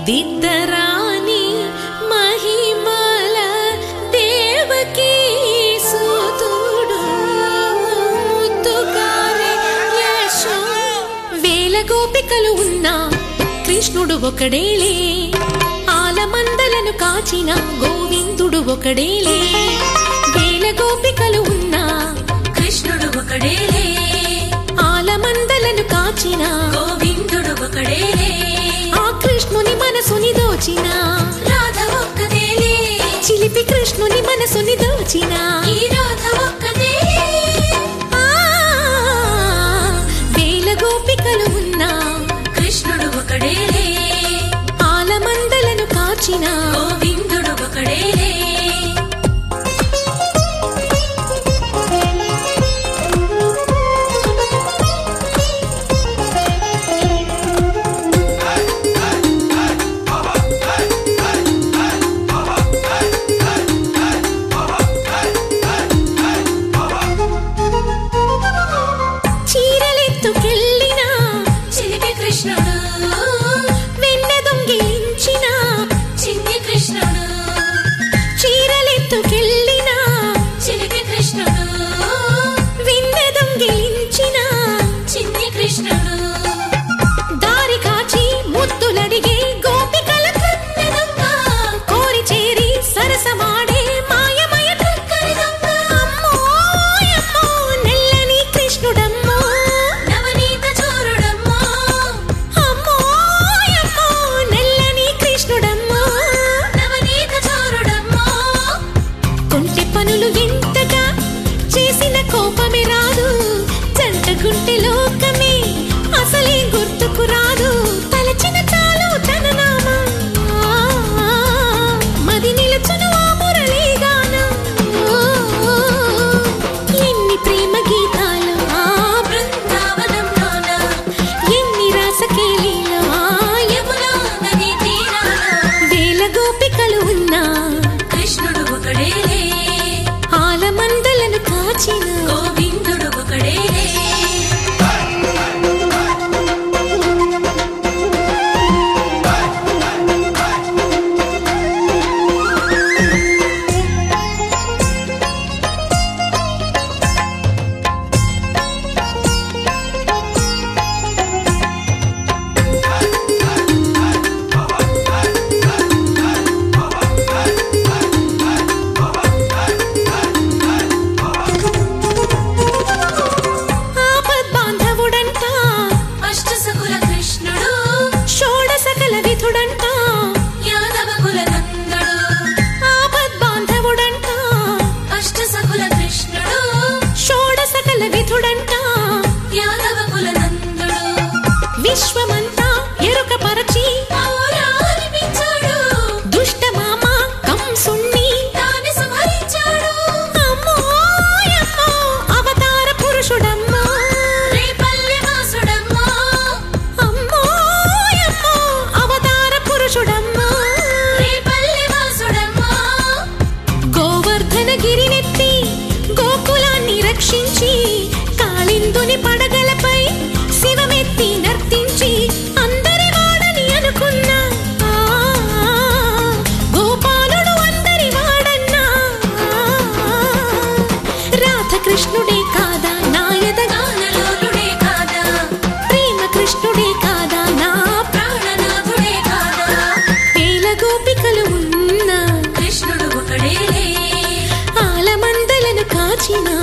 దిద్దరాని మహిమల దేవకీ సుతుడు ముద్దుగారే యశో. వేల గోపికలు ఉన్నా కృష్ణుడు ఒకడేలే, ఆలమందలను కాచిన గోవిందుడు ఒకడేలే. వేల గోపికలు ఉన్నా కృష్ణుడు ఒకడేలే, ఆలమందలను కాచిన గోవిందుడు ఒకడేలే. ఆ కృష్ణుని మనసుని దోచిన రాధ ఒక్కదేలే, చిలిపి కృష్ణుని మనసుని దోచిన ఈ రాధ ఒక్కదేలే. వేల గోపికలు ఉన్నా కృష్ణుడు ఒకడేలే, ఆలమందలను కాచిన గోవిందుడు ఒకడేలే. చీరలెత్తుకెళ్ళిన చిలిపి కృష్ణుడు, వెన్న దొంగిలించిన చిన్ని కృష్ణుడు, చీరలెత్తుకెళ్ళిన చిలిపి కృష్ణుడు, వెన్న దొంగిలించిన చిన్ని కృష్ణుడు. దారి కాచి ముద్దులడిగే గోపికల కృత్యదొంగ, కోరి చేరి సరసమాడే మాయమయ కరి దొంగ, అమ్మోయమ్మో నెల్లని కృష్ణుడమ్మో, నవనీత చోరుడమ్మో, అమ్మోయమ్మో నెల్లని కృష్ణుడమ్మో. నవనీత చోరుడమ్మో. కొంటె పనులు ఎంతగా చేసిన కోపమే రాదు, జంటగుంటె లోకమే అసలే గుర్తుకు రాదు. తలచిన చాలు తన నామం, మది నిలుచును ఆ మురళీగానం. ఎన్ని ప్రేమ గీతాలు ఆ బృందావనంలోన, ఎన్ని రాసకేలీలు ఆ యమునా నదీ తీరాన. వేల గోపికలు ఉన్నా కృష్ణుడు ఒకడేలే, ఆలమందలను కాచిన గోవిందుడు ఒకడేలే. ఆపద్బాంధవుడంట, అష్టసకుల కృష్ణుడు, షోడసకల విధుడంట. యాదవ కుల నందుడు. ఆపద్బాంధవుడంట, అష్టసకుల కృష్ణుడు, షోడసకల విధుడంట. యాదవ కుల నందుడు. విశ్వమంతా ఎరుకపరచి ఔరా అనిపించాడు, దుష్టమామ కంసుణ్ణి తాను సంహరించాడు. అమ్మోయమ్మో అవతార పురుషుడమ్మో, రేపల్లె వాసుడమ్మో, అమ్మోయమ్మో అవతార పురుషుడమ్మో. రేపల్లె వాసుడమ్మో. గోవర్ధన గిరినెత్తి గోకులాన్ని రక్షించి, కాళిందుని పడగలపై శివమెత్తి నర్తించి, అందరి వాడని అనుకున్నా గోపాలుడు అందరి వాడన్నా. రాధకృష్ణుడే కాదా నాయద గానలోలుడే కాదా, ప్రేమ కృష్ణుడే కాదా నా ప్రాణనాథుడే కాదా. వేల గోపికలు ఉన్నా కృష్ణుడు ఒకడేలే, ఆలమందలను కాచిన